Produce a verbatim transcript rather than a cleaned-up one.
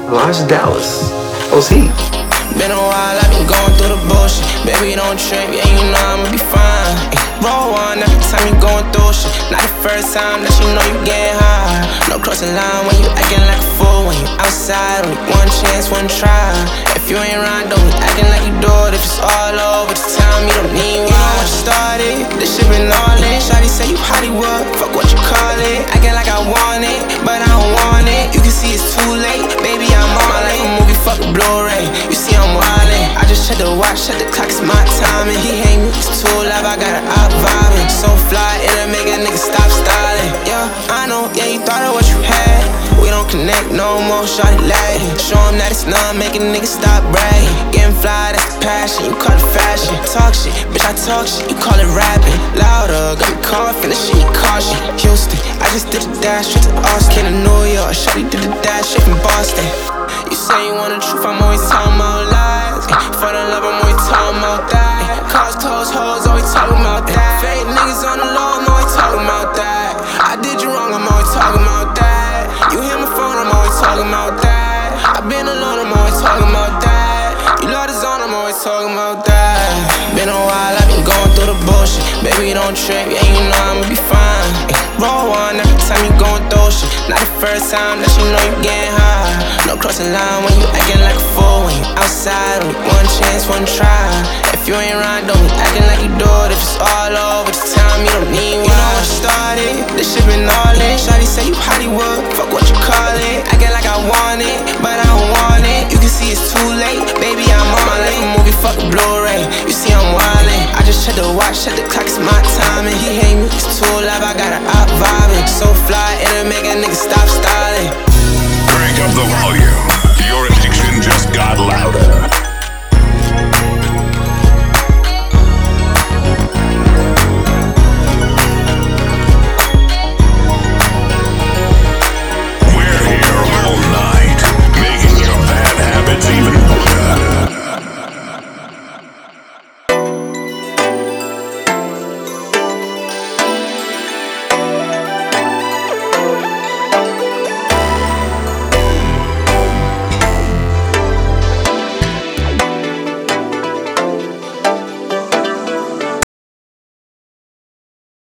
Watch Dallas. What's he? Been a while, I've been going through the bullshit. Baby, don't trip, yeah, you know I'ma be fine. Ay, roll one every time you going through shit. Not the first time that you know you getting high. No crossing line when you acting like a fool. When you outside, only one chance, one try. If you ain't right, don't be acting like you do it. If it's all over, just tell me you don't need one. You know what you started, this shit been all in. Shawty say you Hollywood, fuck what you call it. Acting like I want it, but I don't want it. You can see it's too late, baby, I'm on like a movie, fuck a Blu-ray. You see I'm wildin', I just check the watch, check the clock, it's my timing. He hate me, it's too loud, I got it out vibing. So fly, it'll make a nigga stop styling. Yeah, I know, yeah, you thought of what you had. We don't connect no more, shawty lagging. Show him that it's none, make a nigga stop bragging. Getting fly, that's the passion, you call it fashion. Talk shit, bitch, I talk shit, you call it rapping. Louder, got me coughing, that shit, you caution. Houston, I just did the dash straight to Austin. To New York, shawty did the dash straight from Boston. You say you want the truth, I'm always talking about lies. For the love, I'm always talking about that. Cars, clothes, hoes, always talking about that. Fake niggas on the low, I'm always talking about that. I did you wrong, I'm always talking about that. You hit my phone, I'm always talking about that. I been alone, I'm always talking about that. You love the zone, I'm always talking about that. Been a while, I've been going through the bullshit. Baby, don't trip, yeah, you know I'ma be fine. Ay, roll one every time you going through shit. Not the first time that you know you getting high. No crossing line when you acting like a fool. When you outside, only one chance, one try. If you ain't right, don't be acting like you do it. If it's all over, just tell me you don't need one. You know what you started, this shit been all in. Shawty say you Hollywood, fuck what you call it. Acting like I want it, but I don't want it. You can see it's too late, baby, I'm on like a movie, fuck a Blu-ray. You see I'm wildin', I just check the watch, check the clock, it's my timing. He hate me, it's too loud, I got it out vibe.